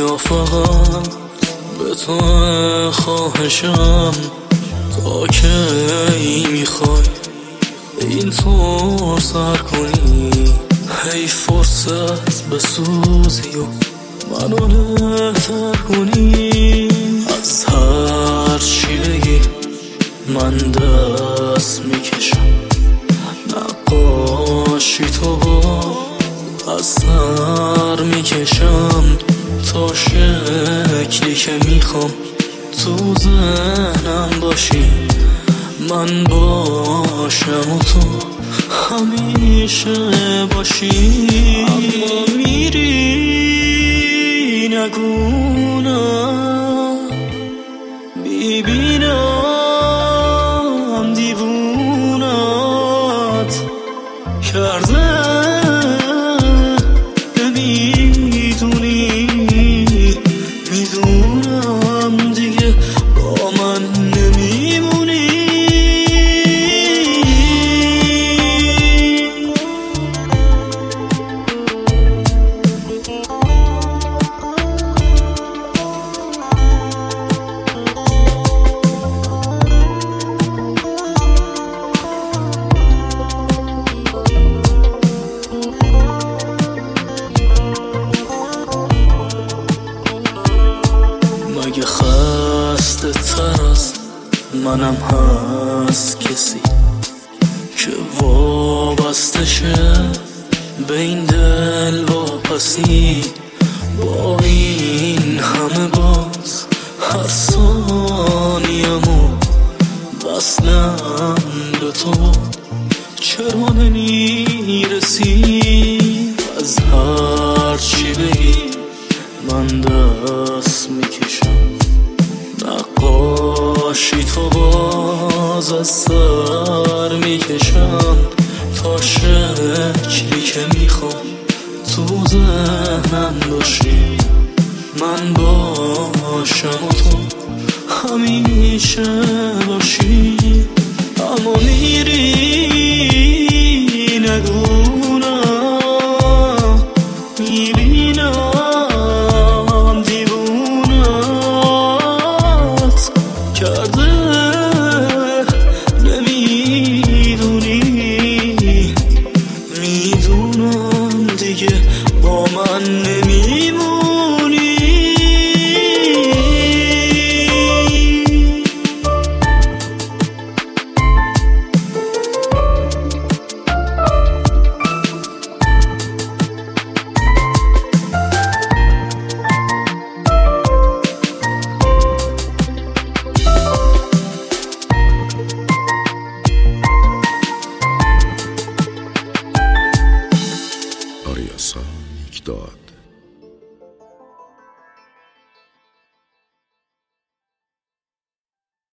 یا فقط به تو خواهشم تا کی میخوای این تو سر کنی؟ هی فرصت بسوزی و منو نهتر کنی. از هر چی بگی من دست میکشم، نقاشی تو با از سر میکشم تا شکلی که میخوام تو ذهنم باشی. من باشم و تو همیشه باشی. اما میری نگونم، میبینم دیوونت کرده. نمیدونی میدونم دیگه با من نمیمونی. مگه خسته تر از منم هست کسی که وابسته شه به این دل واپسی؟ با این همه باز هر ثانیه‌مو وصلم به تو، چرا نمیرسی؟ از هر چی بگی من دست میکشم، نقاشی تو باز از سر میکشم تا شکلی که میخوام تو ذهنم باشی. من باشم و تو همیشه باشی. اما میری نگونم، میبینم دیوونت کرده. نمیدونی میدونم دیگه با من